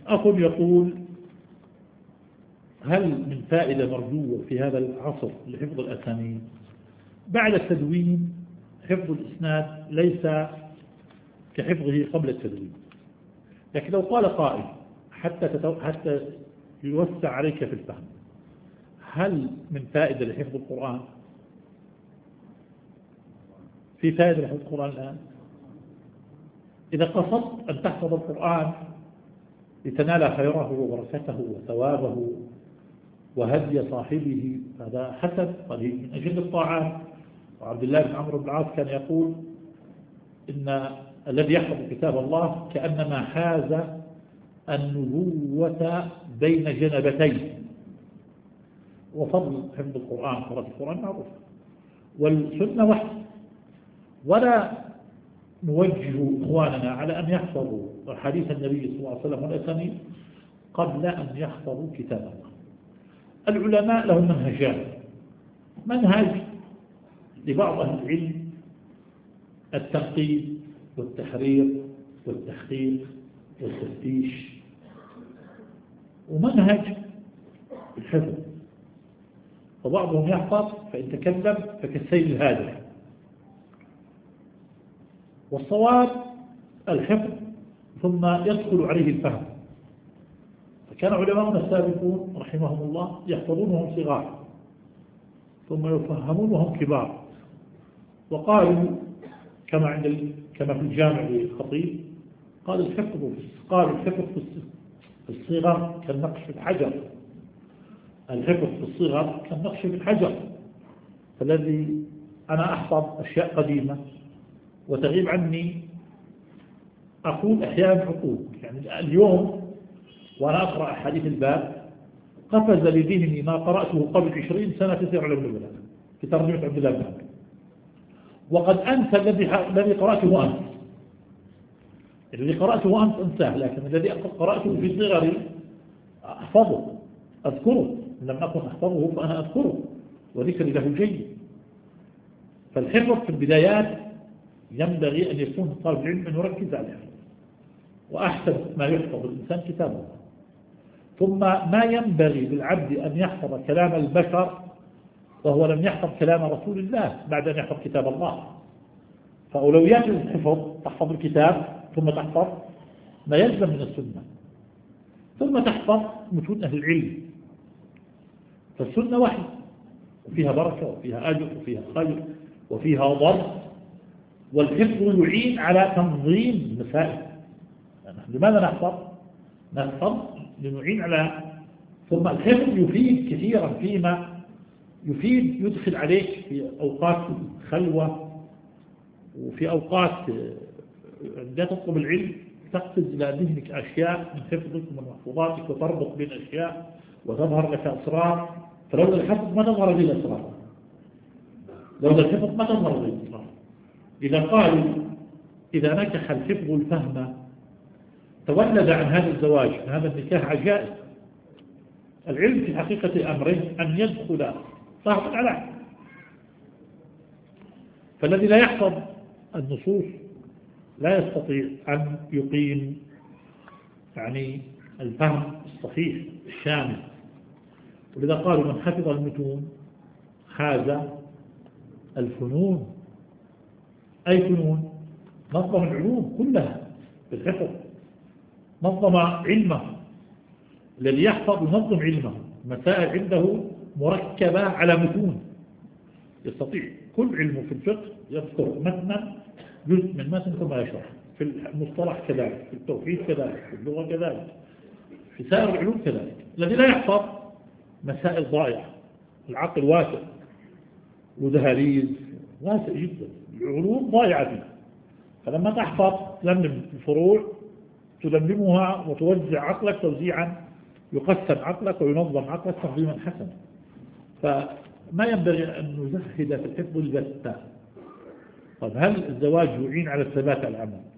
أخ يقول: هل من فائدة مرجوة في هذا العصر لحفظ الأسانيد؟ بعد التدوين حفظ الإسناد ليس كحفظه قبل التدوين، لكن لو قال قائل حتى يوسع عليك في الفهم، هل من فائدة لحفظ القرآن؟ في فائدة لحفظ القرآن الآن؟ إذا قصدت أن تحفظ القرآن لتنال خيره وبركته وثوابه وهدي صاحبه، هذا حسن قليل من أجل الطاعات. وعبد الله بن عمرو بن العاص كان يقول: إن الذي يحفظ كتاب الله كأنما حاز النبوة بين جنبتين. وفضل حفظ القرآن قراءة القرآن معروف، والسنة وحي. ولا نوجه إخواننا على أن يحفظوا حديث النبي صلى الله عليه وسلم والأسانيد قبل أن يحفظوا كتاب الله. العلماء لهم منهجان: منهج لبعض أهل العلم التنقيب والتحرير والتحقيق والتفتيش، ومنهج الحفظ. فبعضهم يحفظ فإن تكلم فكالسيل الهادف، والصواب الحفظ ثم يدخل عليه الفهم. فكان علماؤنا السابقون رحمهم الله يحفظون وهم صغار ثم يفهمون وهم كبار. وقالوا كما في الجامع للخطيب قال: الحفظ في الصغر كالنقش في الحجر. الحفظ في الصغر كالنقش في الحجر. فالذي أنا أحفظ أشياء قديمة وتغيب عني، أقول أحيانا عقول، يعني اليوم وأنا أقرأ حديث الباب قفز لذهني ما قرأته قبل 20 سنة في سير علوم البلاغة في ترجمة عبد الله بن عمرو، وقد أنسى الذي قرأته أنت. الذي قرأته أنت أنساه، لكن الذي قرأته في صغري أحفظه أذكره، لم أكن أحفظه فأنا أذكره وذكري له جيد. فالحفظ في البدايات ينبغي أن يكون طالب العلم أن يركز على الحفظ، وأحسن ما يحفظ الإنسان كتابه. ثم ما ينبغي للعبد أن يحفظ كلام البشر وهو لم يحفظ كلام رسول الله بعد أن يحفظ كتاب الله. فأولويات الحفظ: تحفظ الكتاب، ثم تحفظ ما يلزم من السنة، ثم تحفظ متون أهل العلم. فالسنة وحي، وفيها بركة وفيها أجر وفيها خير وفيها ضر. والحفظ يعين على تنظيم المسائل. لماذا نحفظ؟ نحفظ لنعين على. ثم الحفظ يفيد كثيرا فيما يفيد، يدخل عليك في أوقات خلوة وفي أوقات عندما تطلب العلم تقفز إلى ذهنك أشياء من حفظك ومن محفوظاتك وتربط بين أشياء وتظهر لك أسرار. فلولا الحفظ ما تظهر لي الأسرار، لولا الحفظ ما تظهر لي الأسرار. إذا قالوا إذا نكح الحفظ الفهم تولد عن هذا الزواج من هذا النكاح عجائب. العلم في حقيقة أمره أن يدخل صاحب على عقل. فالذي لا يحفظ النصوص لا يستطيع أن يقيم يعني الفهم الصحيح الشامل. ولذا قالوا: من حفظ المتون حاز الفنون. أي فنون؟ نظم العلوم كلها بالحفظ، نظم علمه. الذي يحفظ ينظم علمه، مسائل عنده مركبة على متون، يستطيع كل علمه في الفقه يذكر متنا جزء من متن ثم يشرح، في المصطلح كذلك، في التوحيد كذلك، في اللغة كذلك، في سائر العلوم كذلك. الذي لا يحفظ مسائل ضائعة، العقل واسع وذهاليز واسع جدا، العلوم ضائعة فيه. فلما تحفظ تلملم الفروع، تلملمها وتوزع عقلك توزيعا يقسم عقلك وينظم عقلك تنظيما حسنا. فما ينبغي أن نزهد في الحفظ البتة. طب هل الزواج يعين على الثبات على العمل؟